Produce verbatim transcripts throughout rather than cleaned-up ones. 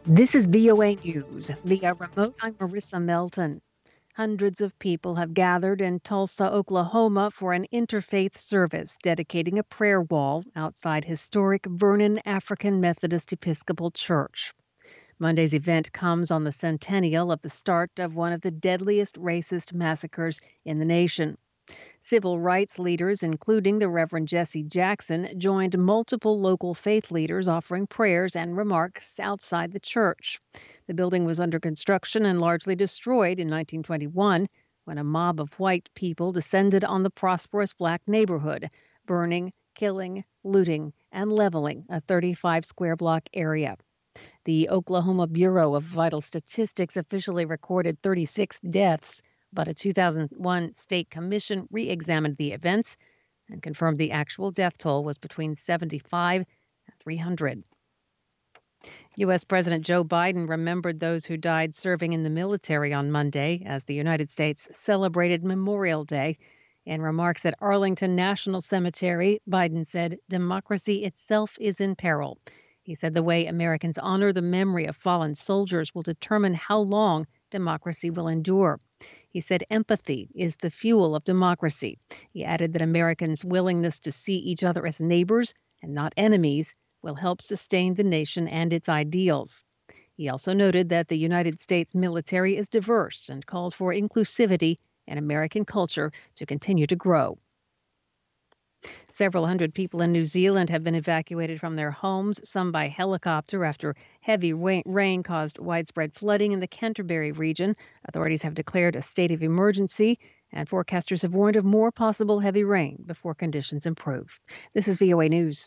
This is V O A News. Via remote, I'm Marissa Melton. Hundreds of people have gathered in Tulsa, Oklahoma for an interfaith service dedicating a prayer wall outside historic Vernon African Methodist Episcopal Church. Monday's event comes on the centennial of the start of one of the deadliest racist massacres in the nation. Civil rights leaders, including the Reverend Jesse Jackson, joined multiple local faith leaders offering prayers and remarks outside the church. The building was under construction and largely destroyed in nineteen twenty-one when a mob of white people descended on the prosperous black neighborhood, burning, killing, looting, and leveling a thirty-five square block area. The Oklahoma Bureau of Vital Statistics officially recorded thirty-six deaths, but a two thousand one state commission re-examined the events and confirmed the actual death toll was between seventy-five and three hundred. U S. President Joe Biden remembered those who died serving in the military on Monday as the United States celebrated Memorial Day. In remarks at Arlington National Cemetery, Biden said democracy itself is in peril. He said the way Americans honor the memory of fallen soldiers will determine how long democracy will endure. He said empathy is the fuel of democracy. He added that Americans' willingness to see each other as neighbors and not enemies will help sustain the nation and its ideals. He also noted that the United States military is diverse and called for inclusivity and American culture to continue to grow. Several hundred people in New Zealand have been evacuated from their homes, some by helicopter, after heavy rain caused widespread flooding in the Canterbury region. Authorities have declared a state of emergency, and forecasters have warned of more possible heavy rain before conditions improve. This is V O A News.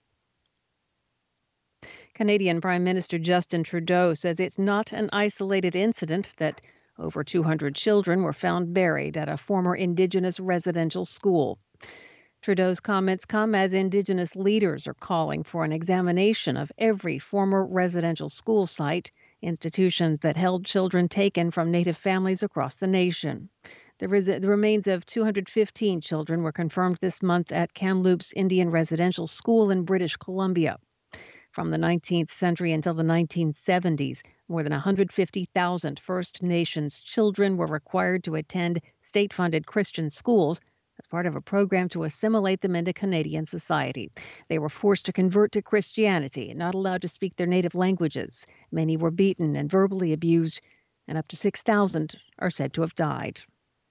Canadian Prime Minister Justin Trudeau says it's not an isolated incident that over two hundred children were found buried at a former Indigenous residential school. Trudeau's comments come as Indigenous leaders are calling for an examination of every former residential school site, institutions that held children taken from Native families across the nation. The, res- the remains of two hundred fifteen children were confirmed this month at Kamloops Indian Residential School in British Columbia. From the nineteenth century until the nineteen seventies, more than one hundred fifty thousand First Nations children were required to attend state-funded Christian schools as part of a program to assimilate them into Canadian society. They were forced to convert to Christianity and not allowed to speak their native languages. Many were beaten and verbally abused, and up to six thousand are said to have died.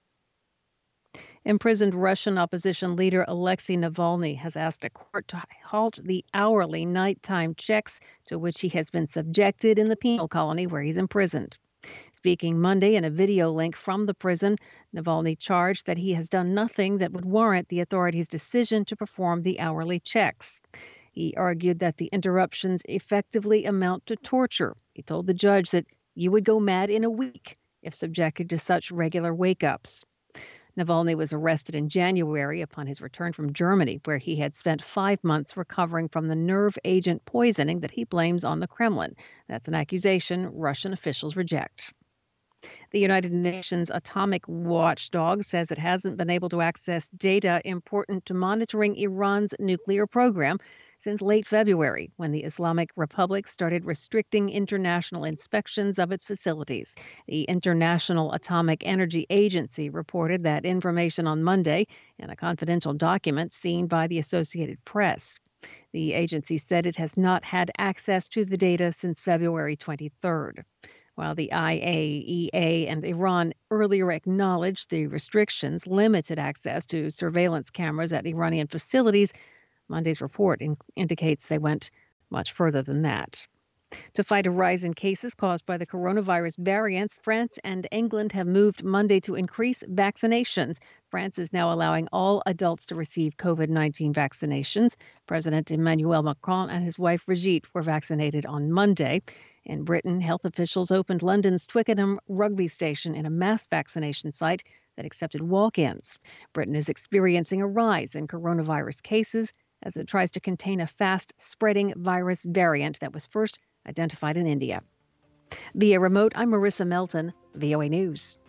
Imprisoned Russian opposition leader Alexei Navalny has asked a court to halt the hourly nighttime checks to which he has been subjected in the penal colony where he's imprisoned. Speaking Monday in a video link from the prison, Navalny charged that he has done nothing that would warrant the authorities' decision to perform the hourly checks. He argued that the interruptions effectively amount to torture. He told the judge that you would go mad in a week if subjected to such regular wake-ups. Navalny was arrested in January upon his return from Germany, where he had spent five months recovering from the nerve agent poisoning that he blames on the Kremlin. That's an accusation Russian officials reject. The United Nations Atomic Watchdog says it hasn't been able to access data important to monitoring Iran's nuclear program since late February, when the Islamic Republic started restricting international inspections of its facilities. The International Atomic Energy Agency reported that information on Monday in a confidential document seen by the Associated Press. The agency said it has not had access to the data since February twenty-third. While the I A E A and Iran earlier acknowledged the restrictions limited access to surveillance cameras at Iranian facilities, Monday's report in- indicates they went much further than that. To fight a rise in cases caused by the coronavirus variants, France and England have moved Monday to increase vaccinations. France is now allowing all adults to receive COVID nineteen vaccinations. President Emmanuel Macron and his wife Brigitte were vaccinated on Monday. In Britain, health officials opened London's Twickenham rugby station in a mass vaccination site that accepted walk-ins. Britain is experiencing a rise in coronavirus cases as it tries to contain a fast-spreading virus variant that was first identified in India. Via remote, I'm Marissa Melton, V O A News.